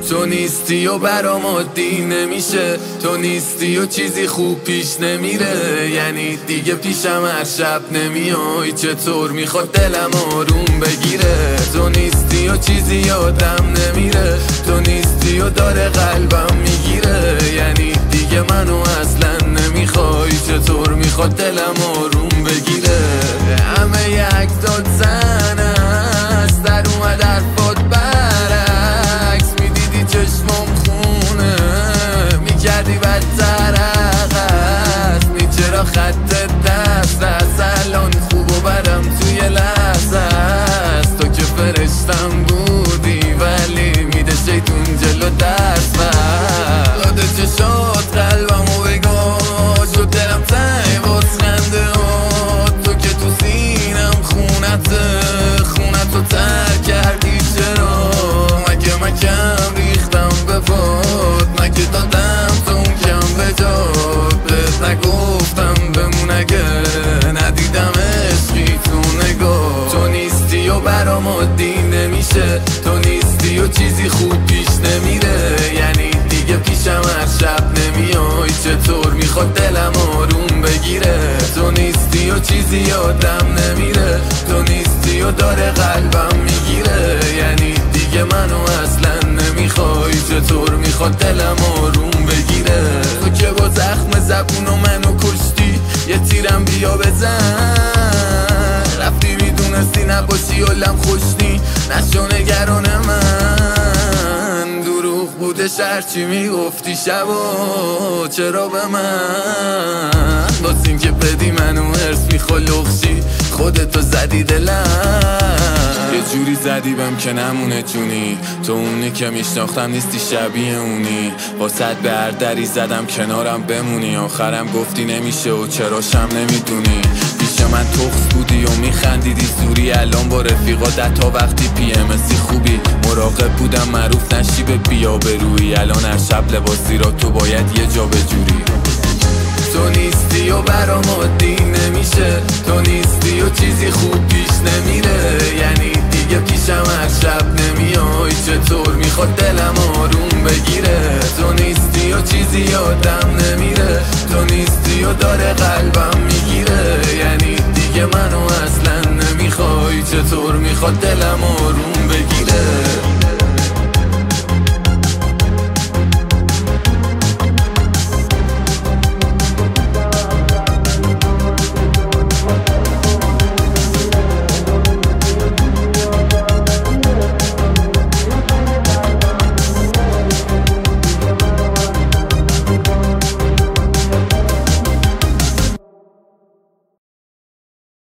تو نیستی و برام عادی نمیشه، تو نیستی و چیزی خوب پیش نمیره. یعنی دیگه پیشم هر شب نمیای، چطور میخواد دلم آروم بگیره. تو نیستی و چیزی یادم نمیره، تو نیستی و داره قلبم میگیره. یعنی دیگه منو اصلا نمیخوای، چطور میخواد دلم آروم بگیره. همه یک داد زن است، در اومد حرفات برعکس، میدیدی چشمم خونه میکردی بدتر عقص. چرا خط دست از الان خوب و برم توی لحظه است. تو که فرشتم بودی ولی میده شیطون جلو دست بر. داده چشات قلبمو بگاه شد دلم تنگ باز خنده ها. تو که تو سینم خونتو تر کردی. چرا مکم ریختم به پاد، مگه دادم تو اون کم به جاد. بهت نگفتم بمون اگه ندیدم عشقی تو نگاه. تو نیستی و برام عادی نمیشه، تو نیستی و چیزی خوب پیش نمیره. یعنی دیگه پیشم هر شب نمیای، چطور میخواد دلم آروم بگیره. تو نیستی و چیزی یادم نمیره، تو نیستی و داره قلبم میگیره. یعنی دیگه منو اصلا نمیخوای، چطور میخواد دلم آروم بگیره. تو که با زخم زبون و منو کشتی، یه تیرم بیا بزن. رفتی میدونستی نباشی علم خوشنی، نشو نگران من. دروغ بوده هرچی میگفتی شبا، چرا به من باز این که بدی منو هرس میخلوخشی. خودتو زدی دلم، یه جوری زدی بهم که نمونه جونی. تو اونی که میشناختم نیستی شبیه اونی. واسد به هر دری زدم کنارم بمونی. آخرم گفتی نمیشه و چراشم نمیدونی. پیش من تخص بودی و میخندیدی زوری. الان با رفیقا تا وقتی PMS خوبی. مراقب بودم معروف نشی به بیا بروی. الان هر شب لباسی را تو باید یه جا بجوری. تو نیستی و برام عادی نمیشه، تو نیستی و چیزی خوب پیش نمیره. یعنی دیگه پیشم هر شب نمیای، چطور میخواد دلم آروم بگیره. تو نیستی و چیزی یادم نمیره، تو نیستی و داره قلبم میگیره. یعنی دیگه منو اصلا نمیخوای، چطور میخواد دلم آروم